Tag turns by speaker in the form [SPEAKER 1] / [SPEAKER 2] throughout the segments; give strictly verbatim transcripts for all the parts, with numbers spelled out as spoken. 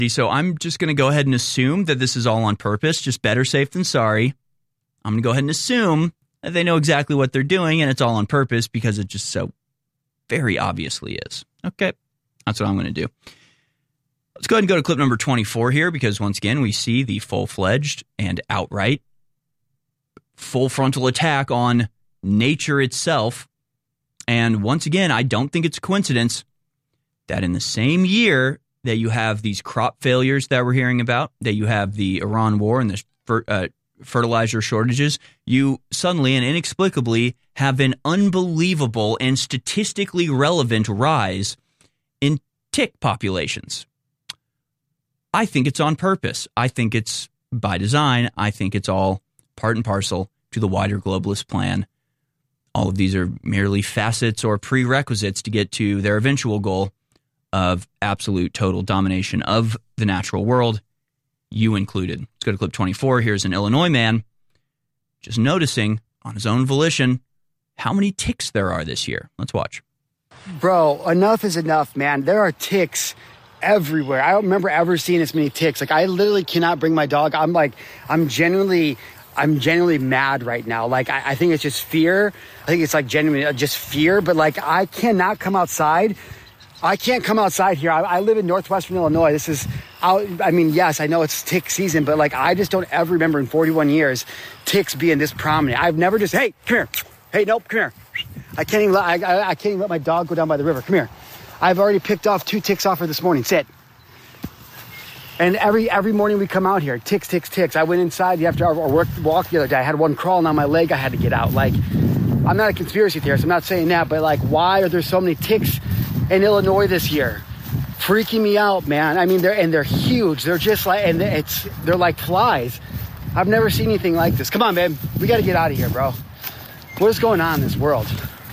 [SPEAKER 1] So I'm just going to go ahead and assume that this is all on purpose, just better safe than sorry. I'm going to go ahead and assume that they know exactly what they're doing, and it's all on purpose because it just so very obviously is. Okay, that's what I'm going to do. Let's go ahead and go to clip number twenty-four here, because once again, we see the full-fledged and outright full frontal attack on nature itself. And once again, I don't think it's a coincidence that in the same year that you have these crop failures that we're hearing about, that you have the Iran war and the fer- uh, fertilizer shortages, you suddenly and inexplicably have an unbelievable and statistically relevant rise in tick populations. I think it's on purpose. I think it's by design. I think it's all part and parcel to the wider globalist plan. All of these are merely facets or prerequisites to get to their eventual goal of absolute total domination of the natural world, you included. Let's go to clip twenty-four. Here's an Illinois man just noticing on his own volition how many ticks there are this year. Let's watch.
[SPEAKER 2] Bro, enough is enough, man. There are ticks everywhere. I don't remember ever seeing this many ticks. Like, I literally cannot bring my dog. I'm like, I'm genuinely, I'm genuinely mad right now. Like, I, I think it's just fear. I think it's like genuinely just fear. But like, I cannot come outside. I can't come outside here. I, I live in northwestern Illinois. This is, out, I mean, yes, I know it's tick season, but like, I just don't ever remember in forty-one years ticks being this prominent. I've never just, hey, come here. Hey, nope, come here. I can't even let, I, I, I can't even let my dog go down by the river. Come here. I've already picked off two ticks off her this morning. Sit. And every every morning we come out here, ticks, ticks, ticks. I went inside after our work walk the other day. I had one crawling on my leg. I had to get out. Like, I'm not a conspiracy theorist. I'm not saying that, but like, why are there so many ticks in Illinois this year? Freaking me out, man. I mean, they're and they're huge. They're just like, and it's they're like flies. I've never seen anything like this. Come on, babe. We got to get out of here, bro. What is going on in this world?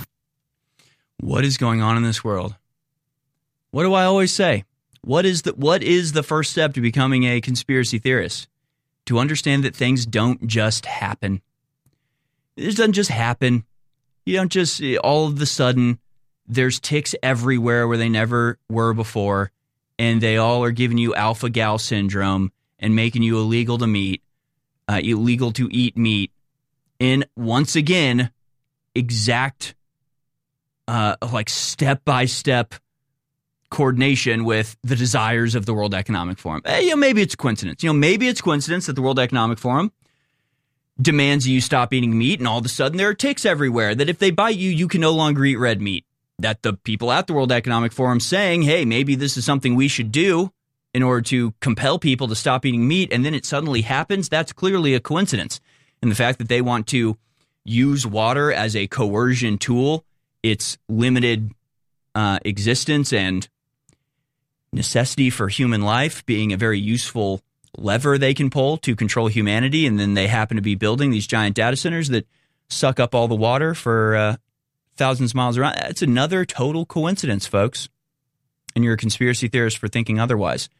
[SPEAKER 1] What is going on in this world? What do I always say? What is the what is the first step to becoming a conspiracy theorist? To understand that things don't just happen. It doesn't just happen. You don't just, all of a sudden, there's ticks everywhere where they never were before, and they all are giving you alpha-gal syndrome and making you illegal to meet, uh, illegal to eat meat. And once again, exact, uh, like step-by-step coordination with the desires of the World Economic Forum. Eh, you know, maybe it's coincidence. You know, maybe it's coincidence that the World Economic Forum demands you stop eating meat, and all of a sudden there are ticks everywhere, that if they bite you, you can no longer eat red meat. That the people at the World Economic Forum saying, hey, maybe this is something we should do in order to compel people to stop eating meat, and then it suddenly happens, that's clearly a coincidence. And the fact that they want to use water as a coercion tool, its limited uh, existence and necessity for human life being a very useful lever they can pull to control humanity, and then they happen to be building these giant data centers that suck up all the water for uh, thousands of miles around. It's another total coincidence, folks. And you're a conspiracy theorist for thinking otherwise.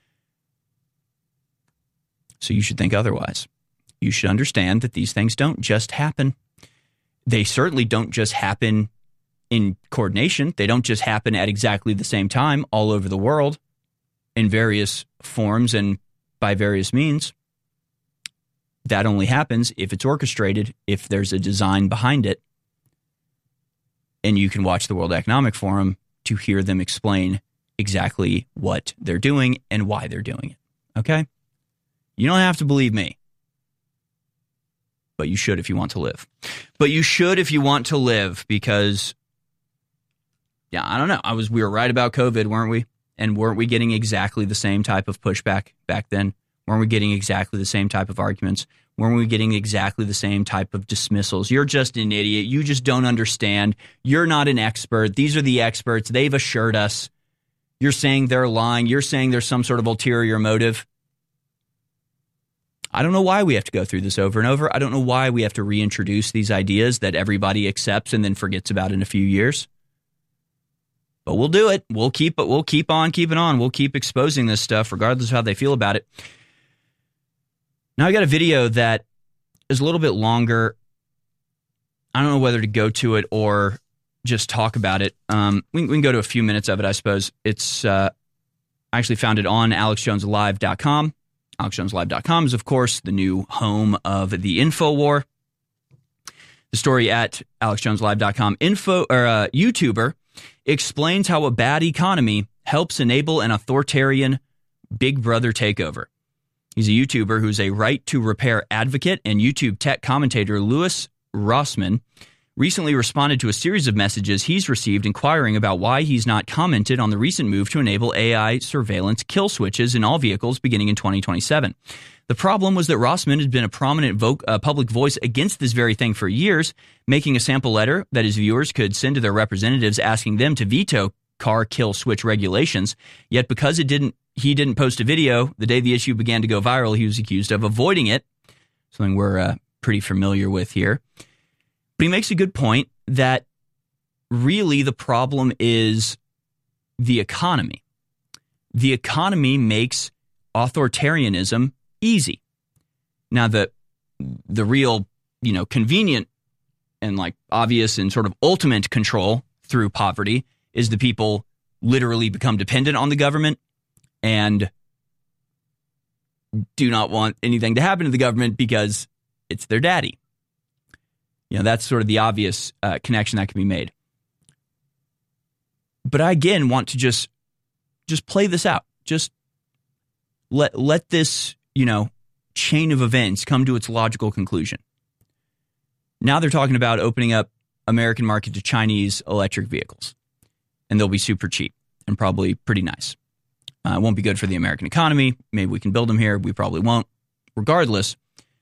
[SPEAKER 1] So you should think otherwise. You should understand that these things don't just happen. They certainly don't just happen in coordination. They don't just happen at exactly the same time all over the world in various forms and by various means. That only happens if it's orchestrated, if there's a design behind it. And you can watch the World Economic Forum to hear them explain exactly what they're doing and why they're doing it. Okay? You don't have to believe me. But you should if you want to live. But you should if you want to live, because, yeah, I don't know. I was we were right about COVID, weren't we? And weren't we getting exactly the same type of pushback back then? Weren't we getting exactly the same type of arguments? Weren't we getting exactly the same type of dismissals? You're just an idiot. You just don't understand. You're not an expert. These are the experts. They've assured us. You're saying they're lying. You're saying there's some sort of ulterior motive. I don't know why we have to go through this over and over. I don't know why we have to reintroduce these ideas that everybody accepts and then forgets about in a few years. But we'll do it. We'll keep it. We'll keep on keeping on. We'll keep exposing this stuff regardless of how they feel about it. Now I got a video that is a little bit longer. I don't know whether to go to it or just talk about it. Um, we, we can go to a few minutes of it, I suppose. It's uh, I actually found it on alex jones live dot com. alex jones live dot com is, of course, the new home of the InfoWar. The story at alex jones live dot com. Info or uh, YouTuber explains how a bad economy helps enable an authoritarian Big Brother takeover. He's a YouTuber who's a right to repair advocate, and YouTube tech commentator Louis Rossmann recently responded to a series of messages he's received inquiring about why he's not commented on the recent move to enable A I surveillance kill switches in all vehicles beginning in twenty twenty-seven. The problem was that Rossmann had been a prominent vo- uh, public voice against this very thing for years, making a sample letter that his viewers could send to their representatives asking them to veto car kill switch regulations. Yet because it didn't, he didn't post a video the day the issue began to go viral, he was accused of avoiding it, something we're uh, pretty familiar with here. But he makes a good point that really the problem is the economy. The economy makes authoritarianism easy. Now, the the real, you know, convenient and like obvious and sort of ultimate control through poverty is the people literally become dependent on the government and do not want anything to happen to the government because it's their daddy. You know, that's sort of the obvious uh, connection that can be made. But I, again, want to just just play this out. Just let let this, you know, chain of events come to its logical conclusion. Now they're talking about opening up American market to Chinese electric vehicles. And they'll be super cheap and probably pretty nice. Uh, it won't be good for the American economy. Maybe we can build them here. We probably won't. Regardless,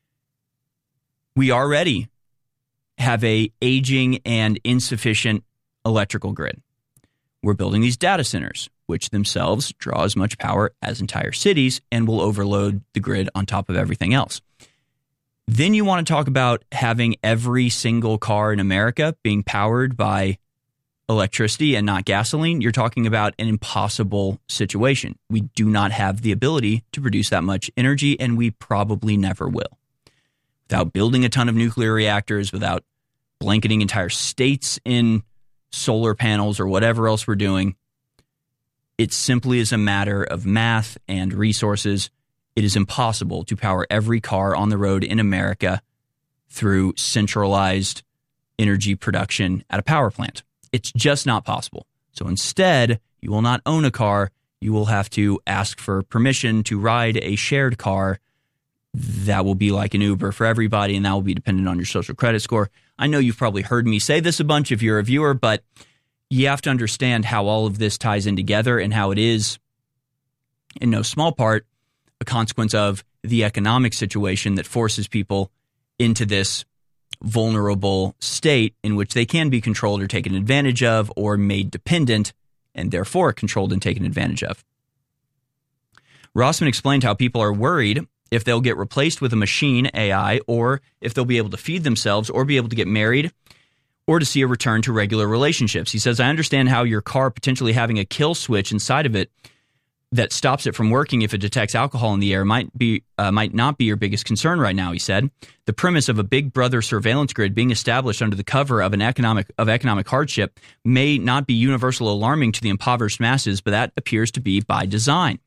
[SPEAKER 1] we already have a aging and insufficient electrical grid. We're building these data centers, which themselves draw as much power as entire cities and will overload the grid on top of everything else. Then you want to talk about having every single car in America being powered by electricity and not gasoline. You're talking about an impossible situation. We do not have the ability to produce that much energy, and we probably never will. Without building a ton of nuclear reactors, without blanketing entire states in solar panels or whatever else we're doing, it simply is a matter of math and resources. It is impossible to power every car on the road in America through centralized energy production at a power plant. It's just not possible. So instead, you will not own a car. You will have to ask for permission to ride a shared car that will be like an Uber for everybody, and that will be dependent on your social credit score. I know you've probably heard me say this a bunch if you're a viewer, but you have to understand how all of this ties in together and how it is, in no small part, a consequence of the economic situation that forces people into this vulnerable state in which they can be controlled or taken advantage of or made dependent and therefore controlled and taken advantage of. Rossmann explained how people are worried if they'll get replaced with a machine, A I, or if they'll be able to feed themselves or be able to get married or to see a return to regular relationships. He says, I understand how your car potentially having a kill switch inside of it that stops it from working if it detects alcohol in the air might be uh, might not be your biggest concern right now, he said. The premise of a Big Brother surveillance grid being established under the cover of an economic of economic hardship may not be universal alarming to the impoverished masses, but that appears to be by design.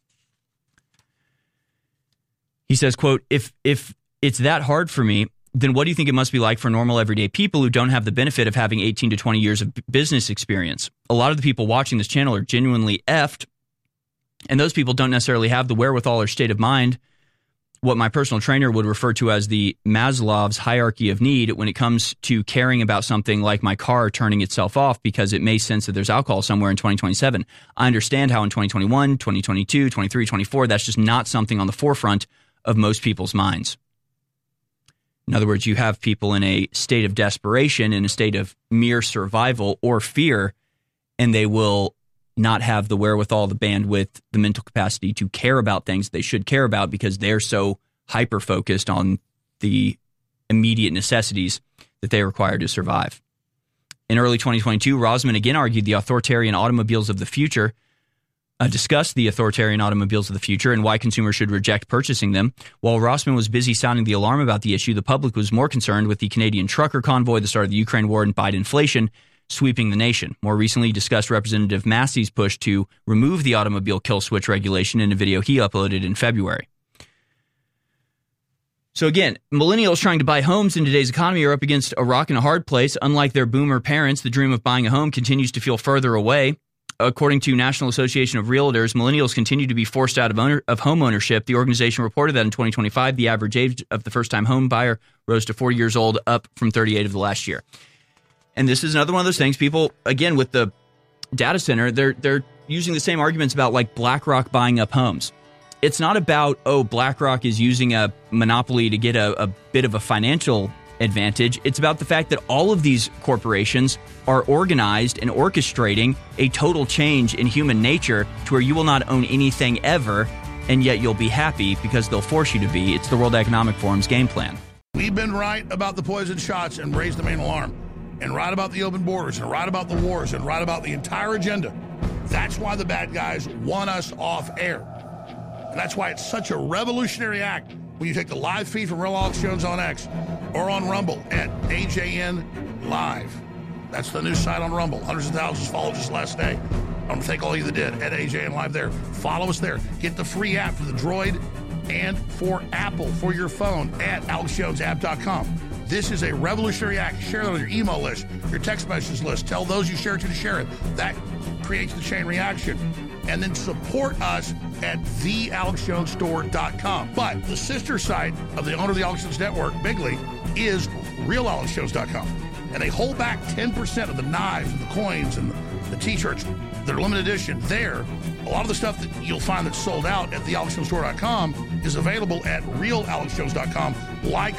[SPEAKER 1] He says, quote, if if it's that hard for me, then what do you think it must be like for normal everyday people who don't have the benefit of having eighteen to twenty years of business experience? A lot of the people watching this channel are genuinely effed, and those people don't necessarily have the wherewithal or state of mind, what my personal trainer would refer to as the Maslow's hierarchy of need when it comes to caring about something like my car turning itself off because it may sense that there's alcohol somewhere in twenty twenty-seven. I understand how in twenty twenty-one, twenty twenty-two, twenty-three, twenty-four, that's just not something on the forefront of most people's minds. In other words, you have people in a state of desperation, in a state of mere survival or fear, and they will not have the wherewithal, the bandwidth, the mental capacity to care about things they should care about because they're so hyper-focused on the immediate necessities that they require to survive. In early twenty twenty-two, Rossmann again argued the authoritarian automobiles of the future, uh, discussed the authoritarian automobiles of the future and why consumers should reject purchasing them. While Rossmann was busy sounding the alarm about the issue, the public was more concerned with the Canadian trucker convoy, the start of the Ukraine war, and Biden inflation. sweeping the nation. More recently, he discussed Representative Massey's push to remove the automobile kill switch regulation in a video he uploaded in February. So again, millennials trying to buy homes in today's economy are up against a rock and a hard place. Unlike their boomer parents, the dream of buying a home continues to feel further away. According to National Association of Realtors, millennials continue to be forced out of, owner, of home ownership. The organization reported that in twenty twenty-five, the average age of the first-time home buyer rose to forty years old, up from thirty-eight of the last year. And this is another one of those things. People, again, with the data center, they're they're using the same arguments about like BlackRock buying up homes. It's not about, oh, BlackRock is using a monopoly to get a, a bit of a financial advantage. It's about the fact that all of these corporations are organized and orchestrating a total change in human nature to where you will not own anything ever, and yet you'll be happy because they'll force you to be. It's the World Economic Forum's game plan.
[SPEAKER 3] We've been right about the poison shots and raised the main alarm, and right about the open borders, and right about the wars, and right about the entire agenda. That's why the bad guys want us off air. And that's why it's such a revolutionary act when you take the live feed from Real Alex Jones on X or on Rumble at A J N Live. That's the new site on Rumble. Hundreds of thousands followed just last day. I'm going to thank all of you that did at A J N Live there. Follow us there. Get the free app for the Droid and for Apple for your phone at alex jones app dot com. This is a revolutionary act. Share it on your email list, your text message list. Tell those you share it to to share it. That creates the chain reaction. And then support us at the alex jones store dot com. But the sister site of the owner of the Alex Jones Network, Bigly, is real alex jones dot com. And they hold back ten percent of the knives and the coins and the, the t-shirts that are limited edition there. A lot of the stuff that you'll find that's sold out at the alex jones store dot com is available at real alex jones dot com, like